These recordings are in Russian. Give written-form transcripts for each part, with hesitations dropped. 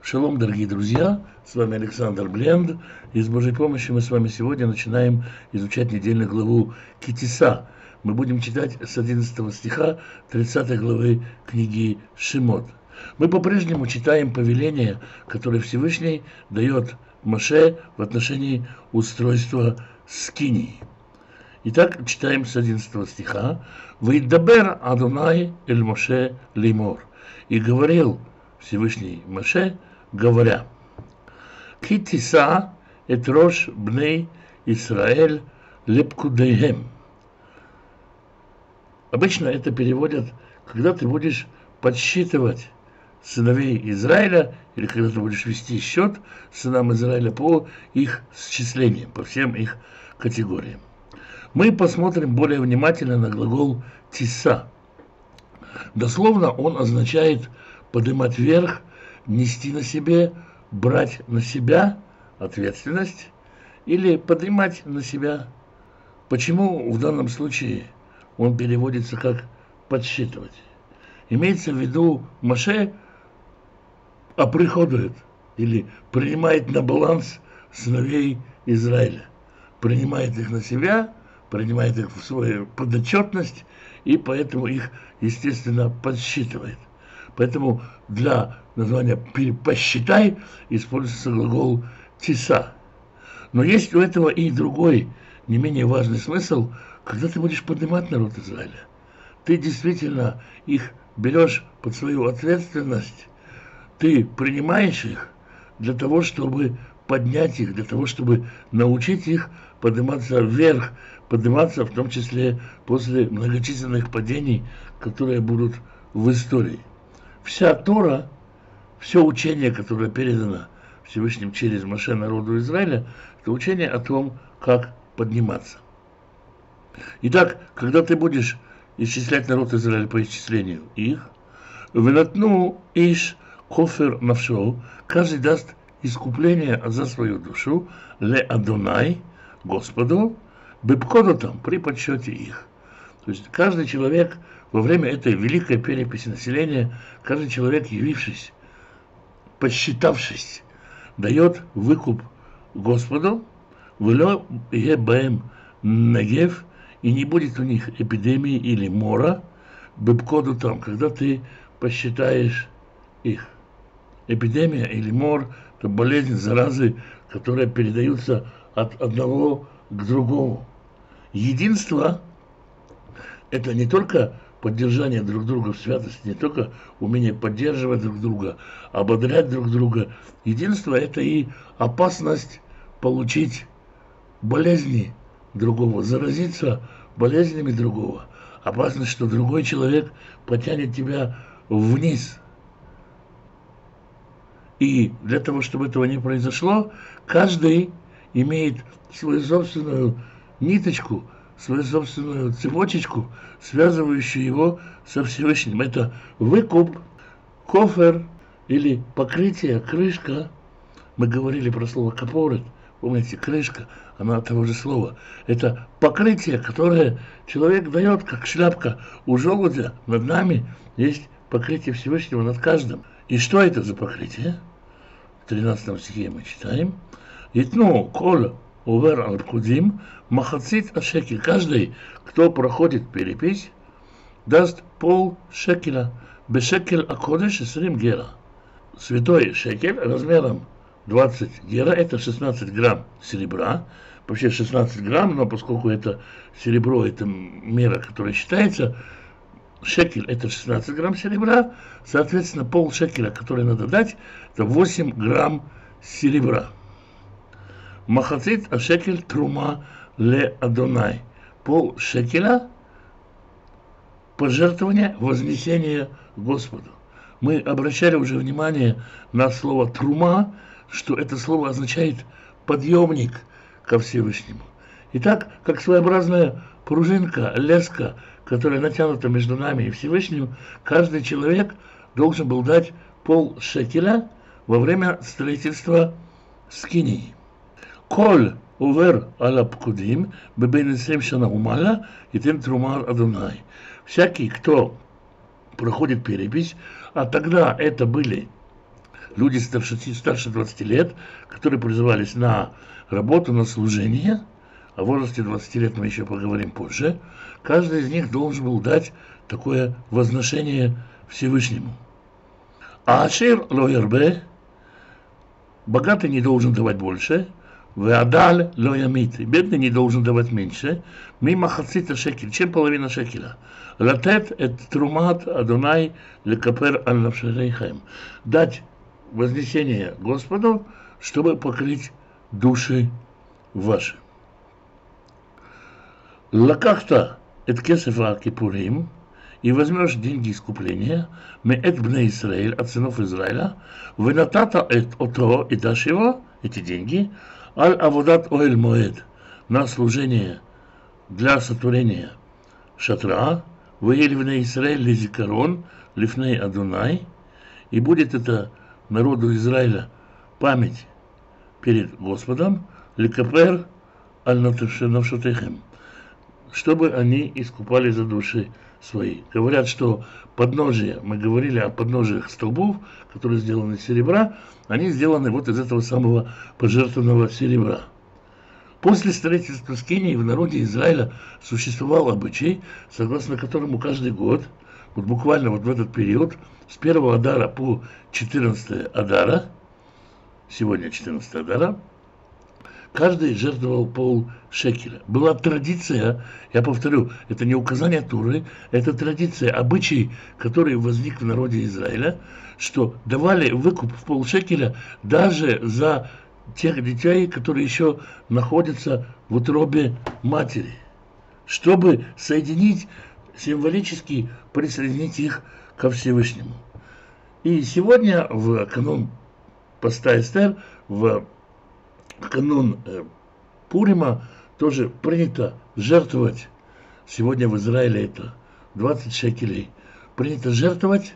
Шалом, дорогие друзья, с вами Александр Бленд, и с Божьей помощью мы с вами сегодня начинаем изучать недельную главу Ки-Тиса. Мы будем читать с 11 стиха 30 главы книги Шимот. Мы по-прежнему читаем повеление, которое Всевышний дает Моше в отношении устройства скинии. Итак, читаем с 11 стиха. «Ваидабер Адонай эль Моше леймор». И говорил Всевышний Моше, говоря: «Ки-Тиса эт рош бней Исраэль лепкудейхем». Обычно это переводят, когда ты будешь подсчитывать сыновей Израиля, или когда ты будешь вести счет сынам Израиля по их счислениям, по всем их категориям. Мы посмотрим более внимательно на глагол «тиса». Дословно он означает поднимать вверх, нести на себе, брать на себя ответственность или поднимать на себя. Почему в данном случае он переводится как подсчитывать? Имеется в виду, Моше оприходует или принимает на баланс сыновей Израиля, принимает их на себя, принимает их в свою подотчетность, и поэтому их, естественно, подсчитывает. Поэтому для названия «посчитай» используется глагол «тиса». Но есть у этого и другой, не менее важный смысл, когда ты будешь поднимать народ Израиля. Ты действительно их берешь под свою ответственность, ты принимаешь их для того, чтобы поднять их, для того, чтобы научить их подниматься вверх, подниматься в том числе после многочисленных падений, которые будут в истории. Вся Тора, все учение, которое передано Всевышним через Моше народу Израиля, это учение о том, как подниматься. Итак, когда ты будешь исчислять народ Израиля по исчислению их, «Венатну иш кофер навшо», каждый даст искупление за свою душу, «ле Адонай», Господу, «бепкодотам», при подсчете их. То есть каждый человек во время этой великой переписи населения, каждый человек, явившись, посчитавшись, дает выкуп Господу, «влё ебаем нагев», и не будет у них эпидемии или мора, бепкоду там, когда ты посчитаешь их. Эпидемия или мор – это болезнь, заразы, которые передаются от одного к другому. Единство – это не только поддержание друг друга в святости, не только умение поддерживать друг друга, ободрять друг друга. Единство – это и опасность получить болезни другого, заразиться болезнями другого. Опасность, что другой человек потянет тебя вниз. И для того, чтобы этого не произошло, каждый имеет свою собственную ниточку, свою собственную цепочечку, связывающую его со Всевышним. Это выкуп, кофер или покрытие, крышка. Мы говорили про слово капорет. Помните, крышка, она от того же слова. Это покрытие, которое человек дает, как шляпка у желудя. Над нами есть покрытие Всевышнего над каждым. И что это за покрытие? В 13 стихе мы читаем. «Итну кол увер аль-кудим махацит ашекель». Каждый, кто проходит перепись, даст пол шекеля. Бешекель акодеш исрим гера. Святой шекель размером 20 гера, это 16 грамм серебра, вообще 16 грамм, но поскольку это серебро, это мера, которая считается, шекель это 16 грамм серебра, соответственно, пол шекеля, который надо дать, это 8 грамм серебра. Махацит а шекель трума ле Адонай. Пол шекеля пожертвование, вознесение Господу. Мы обращали уже внимание на слово трума, что это слово означает подъемник ко Всевышнему. Итак, как своеобразная пружинка, леска, которая натянута между нами и Всевышним, каждый человек должен был дать пол шекеля во время строительства скинии. Коль увер аля пкудим бебен 7 шана умаля и тем трумар Адонай. Всякий, кто проходит перепись, а тогда это были люди старше 20 лет, которые призывались на работу, на служение, о возрасте 20 лет мы еще поговорим позже, каждый из них должен был дать такое возношение Всевышнему. А ашер ло ярбе, богатый не должен давать больше, веадаль ло ямит, бедный не должен давать меньше, мимо хацита шекель, чем половина шекеля. Латет эт трумат Адонай лекапер аль навшерейхем, дать вознесение Господу, чтобы покрыть души ваши. Лакахта эт кесефа кипурим, и возьмешь деньги искупления, меэт бне Исраэль, от сынов Израиля, венатата эт ото, и дашь его, эти деньги, аль аводат оэль моэд, на служение для сотворения шатра, веэль бне Исраэль лизикарон, лифней Адонай, и будет это народу Израиля память перед Господом, лекапер аль навшотехем, чтобы они искупали за души свои. Говорят, что подножия, мы говорили о подножиях столбов, которые сделаны из серебра, они сделаны вот из этого самого пожертвованного серебра. После строительства скинии в народе Израиля существовал обычай, согласно которому каждый год, вот буквально вот в этот период, с 1 Адара по 14 Адара, сегодня 14 Адара, каждый жертвовал полшекеля. Была традиция, я повторю, это не указание Торы, это традиция, обычай, который возник в народе Израиля, что давали выкуп в полшекеля даже за тех детей, которые еще находятся в утробе матери, чтобы соединить, символически присоединить их ко Всевышнему. И сегодня в канун поста Эстер, в канун Пурима тоже принято жертвовать, сегодня в Израиле это 20 шекелей, принято жертвовать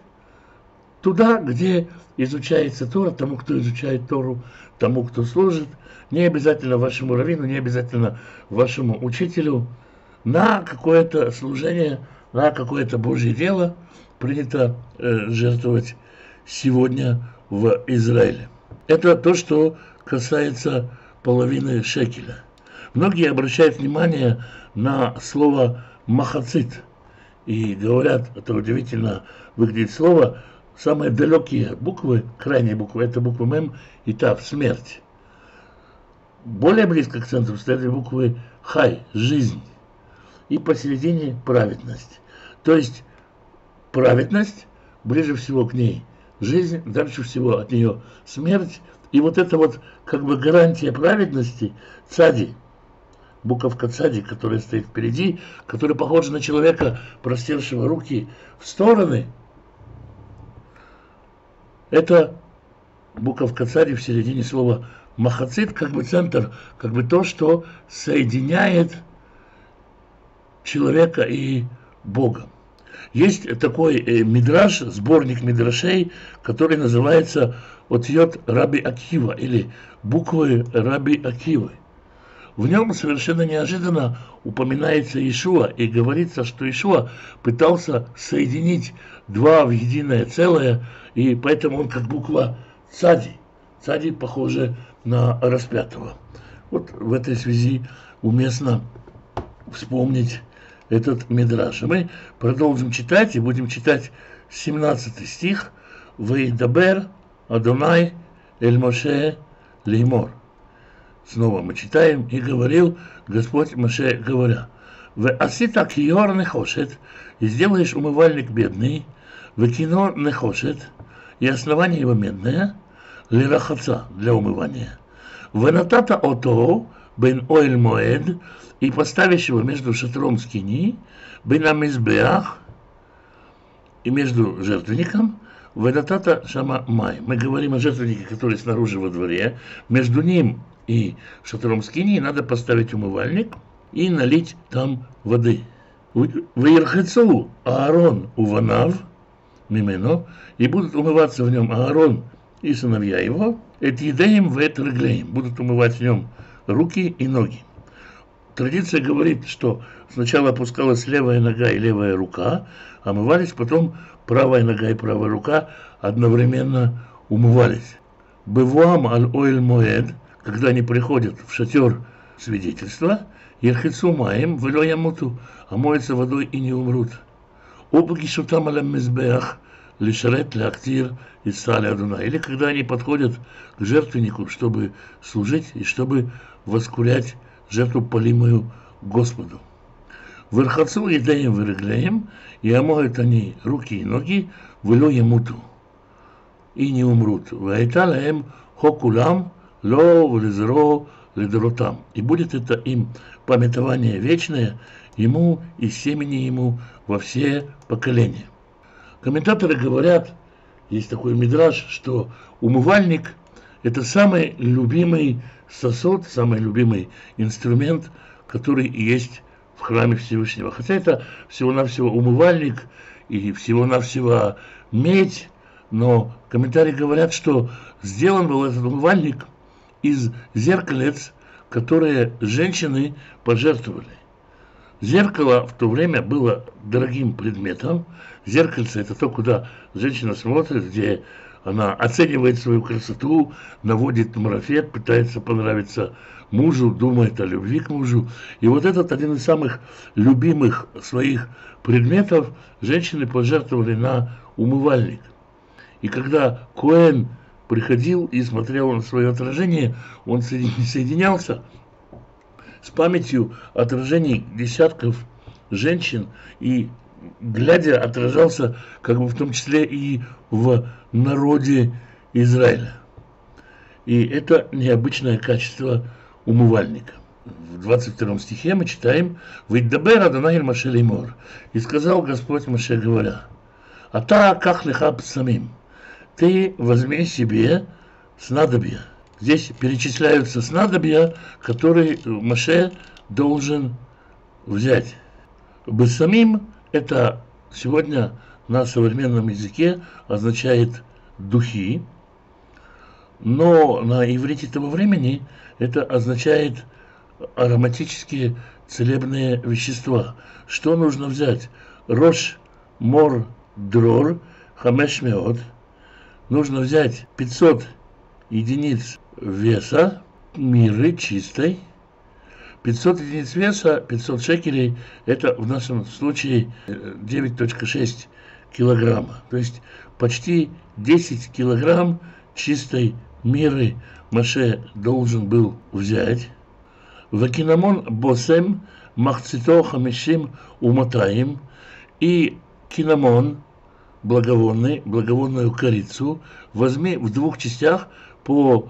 туда, где изучается Тора, тому, кто изучает Тору, тому, кто служит, не обязательно вашему раввину, не обязательно вашему учителю, на какое-то служение, на какое-то Божье дело принято жертвовать сегодня в Израиле. Это то, что касается половины шекеля. Многие обращают внимание на слово «махацит» и говорят, это удивительно выглядит слово, самые далекие буквы, крайние буквы, это буквы Мем и Тав, смерть. Более близко к центру стоят буквы Хай, жизнь, и посередине праведность. То есть праведность, ближе всего к ней жизнь, дальше всего от нее смерть. И вот это вот как бы гарантия праведности, цади, буковка цади, которая стоит впереди, которая похожа на человека, простершего руки в стороны, это буковка цади в середине слова махацит, как бы центр, как бы то, что соединяет человека и Бога. Есть такой мидраш, сборник мидрашей, который называется «Отьет Раби Акива» или «Буквы Раби Акивы». В нем совершенно неожиданно упоминается Иешуа, и говорится, что Иешуа пытался соединить два в единое целое, и поэтому он как буква «Цади». «Цади» похоже на распятого. Вот в этой связи уместно вспомнить этот мидраш. Мы продолжим читать и будем читать 17 стих. «Вейдабер Адонай эль Моше леймор». Снова мы читаем: «И говорил Господь Моше, говоря: в асита киор нехошет, и сделаешь умывальник бедный, в кино нехошет, и основание его медное, лирахаца, для умывания, в натата ото бен оэль моэд, и поставишь его между шатром скини, бен амизбеах, и между жертвенником, в натата шама май». Мы говорим о жертвеннике, который снаружи во дворе, между ним и шатром скини надо поставить умывальник и налить там воды. «Ваирхецу Аарон уванав мимено», и будут умываться в нем Аарон и сыновья его, эт едеем в эт реглеем, будут умывать в нем руки и ноги. Традиция говорит, что сначала опускалась левая нога и левая рука, омывались, потом правая нога и правая рука одновременно умывались. Бывуам аль-Оэль-Моэд, когда они приходят в шатер свидетельства, Ерхицу маем, вело ямуту, омоются водой и не умрут. Обагишутам аль-Мизбеах, лишарет ляктир из сали Адуна. Или когда они подходят к жертвеннику, чтобы служить и чтобы воскурять жертву полимую Господу. Верхацу едаем вырегляем, и омоют они руки и ноги, вело ямуту, и не умрут. Ваэталаем хокулам ло влезро ледоротам. И будет это им памятование вечное, ему и семени ему во все поколения. Комментаторы говорят, есть такой мидраш, что умывальник – это самый любимый сосуд, самый любимый инструмент, который есть в храме Всевышнего. Хотя это всего-навсего умывальник и всего-навсего медь, но комментарии говорят, что сделан был этот умывальник из зеркалец, которые женщины пожертвовали. Зеркало в то время было дорогим предметом. Зеркальце – это то, куда женщина смотрит, где она оценивает свою красоту, наводит марафет, пытается понравиться мужу, думает о любви к мужу. И вот этот один из самых любимых своих предметов женщины пожертвовали на умывальник. И когда Коэн приходил и смотрел на свое отражение, он соединялся с памятью отражений десятков женщин и, глядя, отражался как бы в том числе и в народе Израиля. И это необычное качество умывальника. В 22 стихе мы читаем «Вейдабер Адонай эль Моше леймор». И сказал Господь Моше, говоря: «Ата ках леха псамим». Ты возьми себе снадобья. Здесь перечисляются снадобья, которые Моше должен взять. Бесамим – это сегодня на современном языке означает духи, но на иврите того времени это означает ароматические целебные вещества. Что нужно взять? Рош, мор, дрор, хамеш меот. Нужно взять 500 единиц веса, миры чистой. 500 единиц веса, 500 шекелей, это в нашем случае 9,6 килограмма. То есть почти 10 килограмм чистой миры Моше должен был взять. Вакинамон босем махцито хамишим уматаим. И кинамон, благовонную корицу, возьми в двух частях по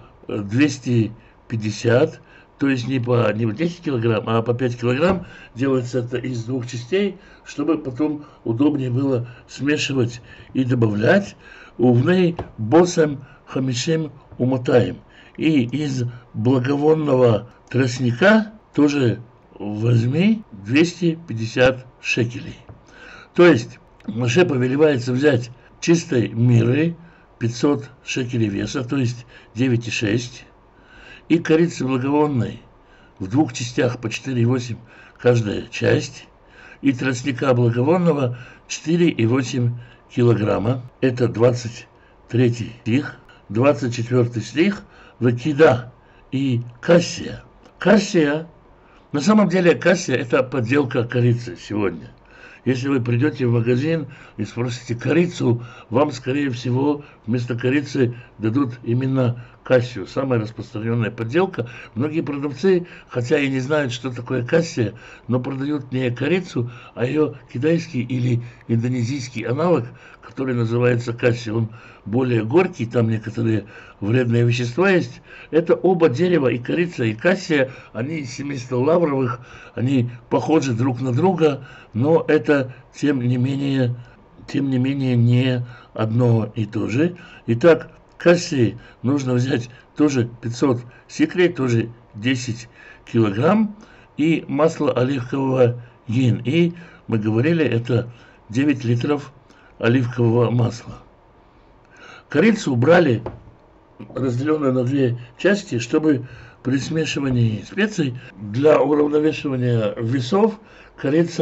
250, то есть не по 10 килограмм, а по 5 килограмм. Делается это из двух частей, чтобы потом удобнее было смешивать и добавлять. Увней босем хамишим умотаем. И из благовонного тростника тоже возьми 250 шекелей. То есть Моше повелевается взять чистой миры 500 шекелей веса, то есть 9,6, и корицы благовонной в двух частях по 4,8 каждая часть, и тростника благовонного 4,8 килограмма. Это 23 стих, 24 стих, вакида и кассия. Кассия, на самом деле кассия – это подделка корицы сегодня. Если вы придете в магазин и спросите корицу, вам, скорее всего, вместо корицы дадут именно кассию. Самая распространенная подделка. Многие продавцы, хотя и не знают, что такое кассия, но продают не корицу, а ее китайский или индонезийский аналог, который называется кассия. Он более горький, там некоторые вредные вещества есть. Это оба дерева, и корица, и кассия, они из семейства лавровых, они похожи друг на друга, но это, тем не менее, не одно и то же. Итак, кассии нужно взять тоже 500 сиклей, тоже 10 килограмм, и масло оливкового гин. И мы говорили, это 9 литров оливкового масла. Корицу убрали, разделенную на две части, чтобы при смешивании специй для уравновешивания весов корица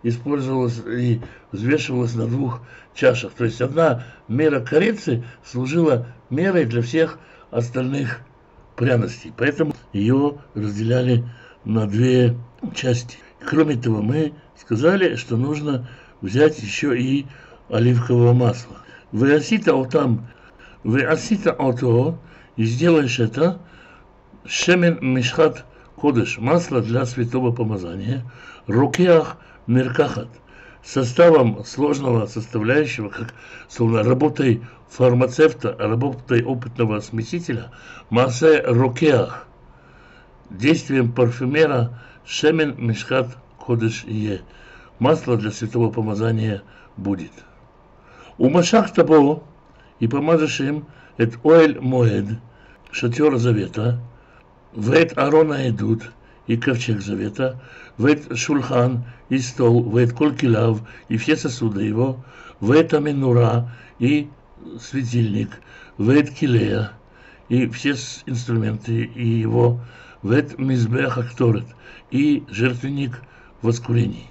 использовалось и взвешивалось на двух чашах. То есть одна мера корицы служила мерой для всех остальных пряностей. Поэтому ее разделяли на две части. Кроме того, мы сказали, что нужно взять еще и оливкового масла. Веасита ото, и сделаешь это, шемен мишхат кодеш, масло для святого помазания, рукеах меркахат, составом сложного составляющего, как словно работой фармацевта, работой опытного смесителя, массе рукеах, действием парфюмера, шемен мишхат кодеш е, масло для святого помазания будет. У машах табо, и помажешь им эт оэль моэд, шатер завета, вэт Аарона идут, и ковчег завета, вэт шульхан, и стол, вэт колькилав, и все сосуды его, вэт аминура, и светильник, вэт килея, и все инструменты и его, вэт мизбех акторет, и жертвенник воскурений.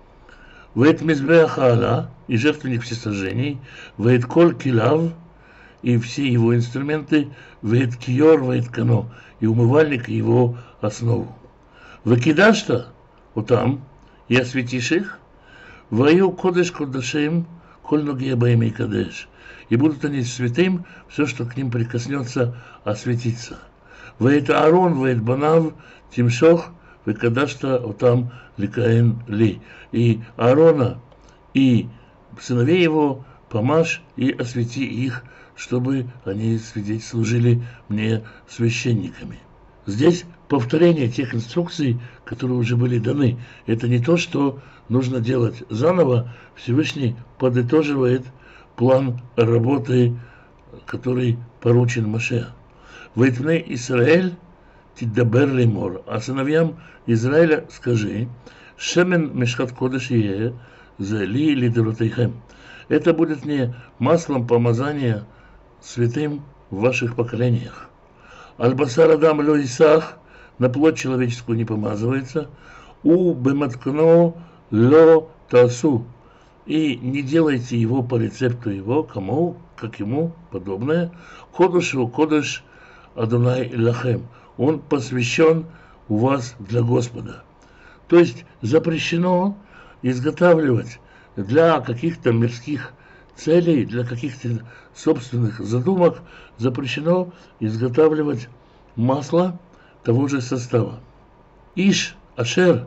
Вэт мизбех аала, и жертвенник всесожжений, вэт колькилав, и все его инструменты, вэт киор, вэт кано, и умывальник, и его основу. Выкидашь-то, вот там, и осветишь их, ваю кодеш кодашим, коль ноги обоими кадеш, и будут они святым, все, что к ним прикоснется, осветиться. Вэт Аарон, вэт банав, тимшох, выкидашь-то, вот там, ликаэн ли, и Аарона, и сыновей его помажь и освети их, чтобы они служили мне священниками. Здесь повторение тех инструкций, которые уже были даны. Это не то, что нужно делать заново. Всевышний подытоживает план работы, который поручен Моше. «Вейтне Исраэль тидабер леймор», а сыновьям Израиля скажи: «Шемен мешхат кодеш ие зе ли лидеротейхем». Это будет не маслом помазания святым в ваших поколениях. Аль-басар адам ло исах, на плоть человеческую не помазывается, у бематкно ло тасу, и не делайте его по рецепту его, кому, как ему подобное, кодышу кодыш Адонай лахем, он посвящен у вас для Господа. То есть запрещено изготавливать для каких-то мирских целей, для каких-то собственных задумок, запрещено изготавливать масло того же состава. Иш ашер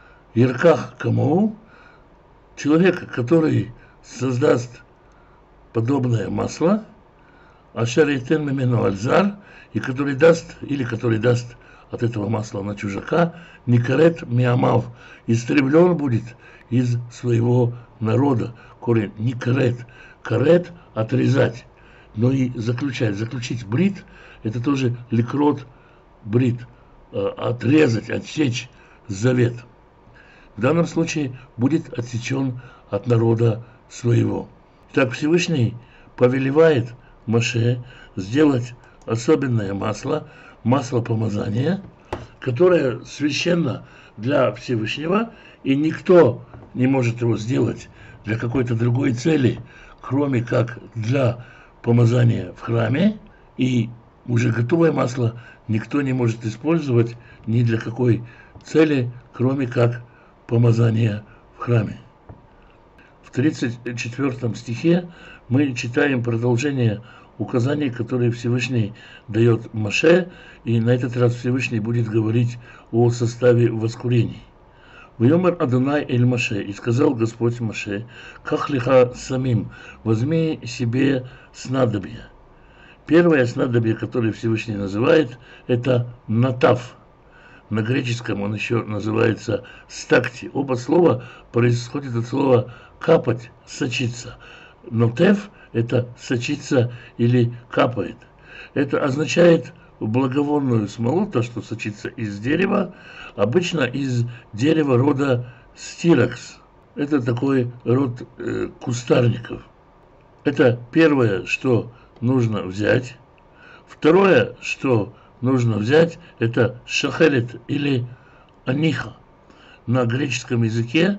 ярках камоу, человек, который создаст подобное масло, ашер итен мимену альзар, и который даст от этого масла на чужака, никарет миамав, истреблен будет из своего народа. Корень никарет, карет – отрезать, но и заключить брит – это тоже ликрот брит, отрезать, отсечь завет. В данном случае будет отсечен от народа своего. Так Всевышний повелевает Моше сделать особенное масло, масло помазания, которое священно для Всевышнего, и никто не может его сделать для какой-то другой цели, кроме как для помазания в храме, и уже готовое масло никто не может использовать ни для какой цели, кроме как помазания в храме. В 34 стихе мы читаем продолжение указаний, которые Всевышний дает Моше, и на этот раз Всевышний будет говорить о составе воскурений. «Вьомер Адонай эль Моше, и сказал Господь Моше: ках лиха самим, возьми себе снадобье». Первое снадобье, которое Всевышний называет, это натав. На греческом он еще называется стакти. Оба слова происходят от слова капать, сочиться. Нотев – это сочиться или капает. Это означает благовонную смолу, то, что сочится из дерева, обычно из дерева рода стиракс. Это такой род кустарников. Это первое, что нужно взять. Второе, что нужно взять, это шахелет или аниха. На греческом языке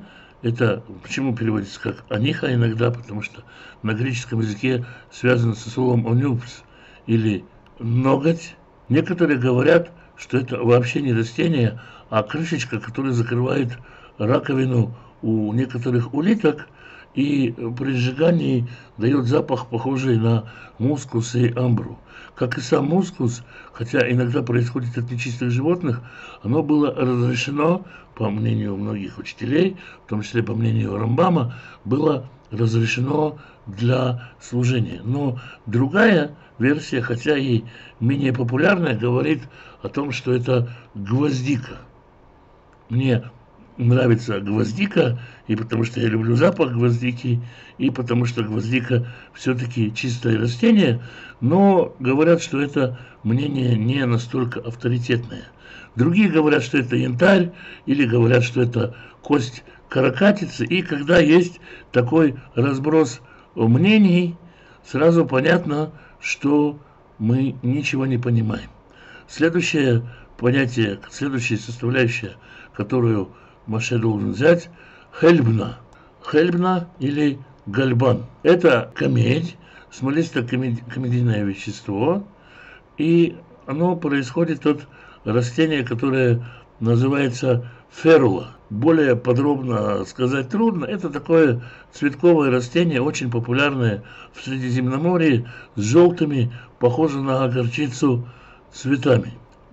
Это почему переводится как аниха иногда, потому что на греческом языке связано со словом онюпс или ноготь. Некоторые говорят, что это вообще не растение, а крышечка, которая закрывает раковину у некоторых улиток и при сжигании дает запах, похожий на мускус и амбру. Как и сам мускус, хотя иногда происходит от нечистых животных, оно было разрешено, по мнению многих учителей, в том числе по мнению Рамбама, было разрешено для служения. Но другая версия, хотя и менее популярная, говорит о том, что это гвоздика. Мне нравится гвоздика, и потому что я люблю запах гвоздики, и потому что гвоздика все-таки чистое растение, но говорят, что это мнение не настолько авторитетное. Другие говорят, что это янтарь, или говорят, что это кость каракатицы, и когда есть такой разброс мнений, сразу понятно, что мы ничего не понимаем. Следующее понятие, следующая составляющая, которую Моше должен взять, хельбна. Хельбна или гальбан. Это камедь, смолисто-камедийное вещество, и оно происходит от растения, которое называется ферула. Более подробно сказать трудно. Это такое цветковое растение, очень популярное в Средиземноморье, с желтыми, похоже на горчицу, цветами.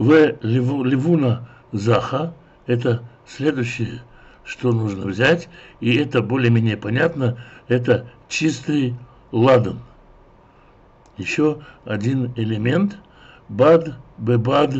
Левуна заха – это следующее, что нужно взять, и это более-менее понятно, это чистый ладан. Еще один элемент – бад, бебад,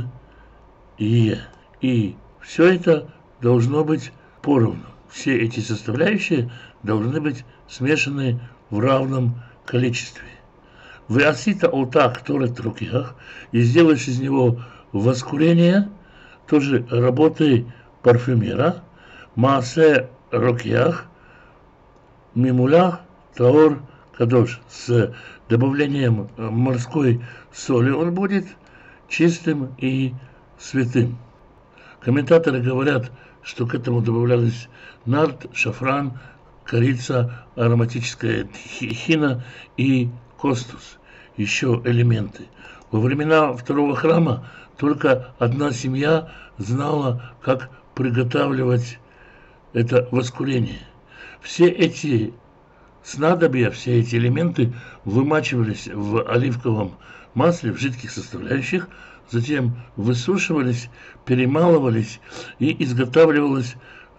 и все это должно быть поровну. Все эти составляющие должны быть смешаны в равном количестве. Вы осита отак торет руках и сделаешь из него воскурение, тоже работы парфюмера, маасе рокях, мимулях, таор кадош. С добавлением морской соли он будет чистым и святым. Комментаторы говорят, что к этому добавлялись нард, шафран, корица, ароматическая хина и костус, еще элементы. Во времена второго храма только одна семья знала, как приготавливать это воскурение. Все эти снадобья, все эти элементы вымачивались в оливковом масле, в жидких составляющих, затем высушивались, перемалывались и изготавливалось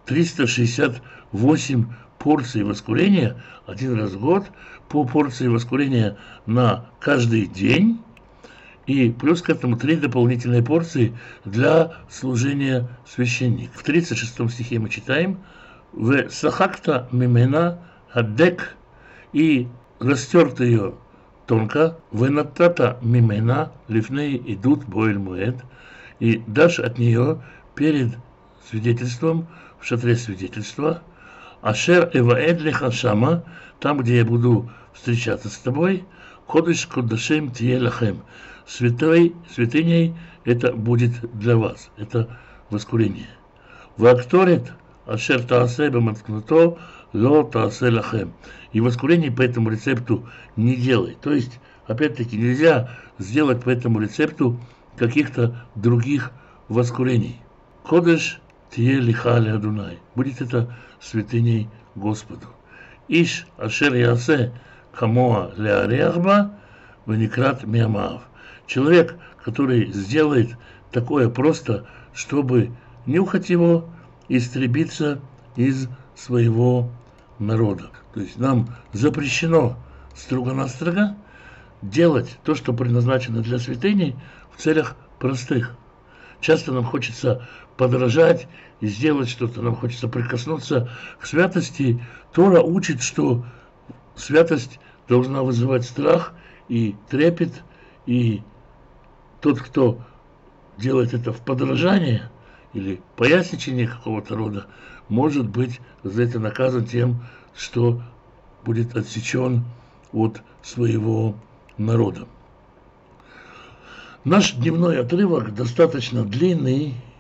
368 порций воскурения один раз в год, по порции воскурения на каждый день, и плюс к этому 3 дополнительные порции для служения священника. В 36 стихе мы читаем «В сахакта мимена аддек» и растер ее тонко, «Венаттата мимена лифней идут боэль муэд» и дашь от нее перед свидетельством, в шатре свидетельства, «Ашер эваэд леха шама», там, где я буду встречаться с тобой, «Кодыш кодашем тие лахем», святыней это будет для вас, это воскурение. «Вакторет ашер таасе баматкнуто ло таасе лахем». И воскурение по этому рецепту не делай. То есть, опять-таки, нельзя сделать по этому рецепту каких-то других воскурений. «Кодыш тие лиха ле Адунай». Будет это святыней Господу. «Иш ашер ясе хамоа ле ареахба веникрат миамаав». Человек, который сделает такое просто, чтобы нюхать его, истребиться из своего народа. То есть нам запрещено строго-настрого делать то, что предназначено для святыней, в целях простых. Часто нам хочется подражать и сделать что-то, нам хочется прикоснуться к святости. Тора учит, что святость должна вызывать страх и трепет, и тот, кто делает это в подражание или поясничание какого-то рода, может быть за это наказан тем, что будет отсечен от своего народа. Наш дневной отрывок достаточно длинный,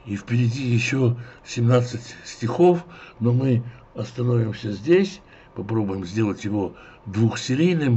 и впереди еще 17 стихов, но мы остановимся здесь, попробуем сделать его двухсерийным.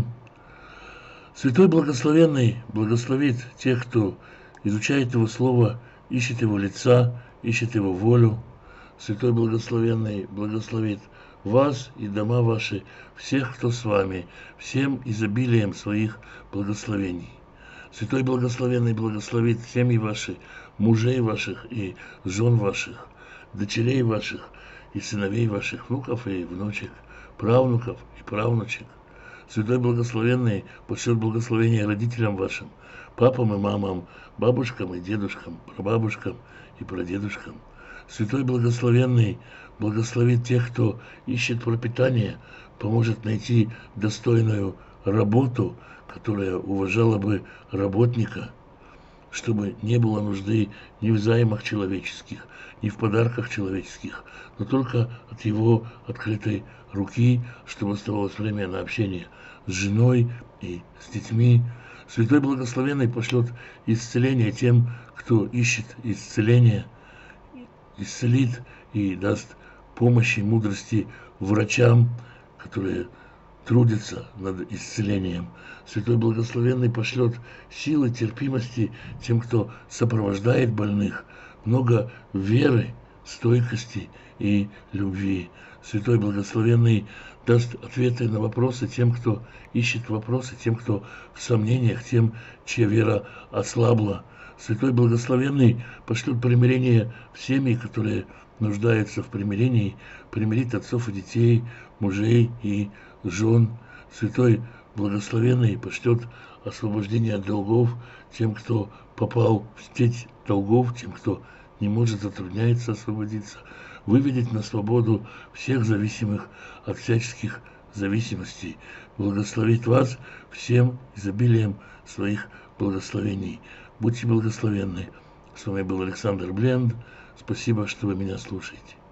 Святой Благословенный благословит тех, кто изучает Его Слово, ищет Его лица, ищет Его волю. Святой Благословенный благословит вас и дома ваши, всех, кто с вами, всем изобилием своих благословений. Святой Благословенный благословит семьи ваши, мужей ваших и жен ваших, дочерей ваших и сыновей ваших, внуков и внучек, правнуков и правнучек. Святой Благословенный пошлет благословение родителям вашим, папам и мамам, бабушкам и дедушкам, прабабушкам и прадедушкам. Святой Благословенный благословит тех, кто ищет пропитание, поможет найти достойную работу, которая уважала бы работника, чтобы не было нужды ни в займах человеческих, ни в подарках человеческих, но только от его открытой руки, чтобы оставалось время на общение с женой и с детьми. Святой Благословенный пошлет исцеление тем, кто ищет исцеления, исцелит и даст помощи и мудрости врачам, которые трудятся над исцелением. Святой Благословенный пошлет силы, терпимости тем, кто сопровождает больных, много веры, стойкости и любви. Святой Благословенный даст ответы на вопросы тем, кто ищет вопросы, тем, кто в сомнениях, тем, чья вера ослабла. Святой Благословенный пошлет примирение в семьи, которые нуждаются в примирении, примирит отцов и детей, мужей и жен. Святой Благословенный пошлет освобождение от долгов тем, кто попал в сеть долгов, тем, кто не может, затрудняется освободиться, выведет на свободу всех зависимых от всяческих зависимостей, благословит вас всем изобилием своих благословений. Будьте благословенны. С вами был Александр Бленд. Спасибо, что вы меня слушаете.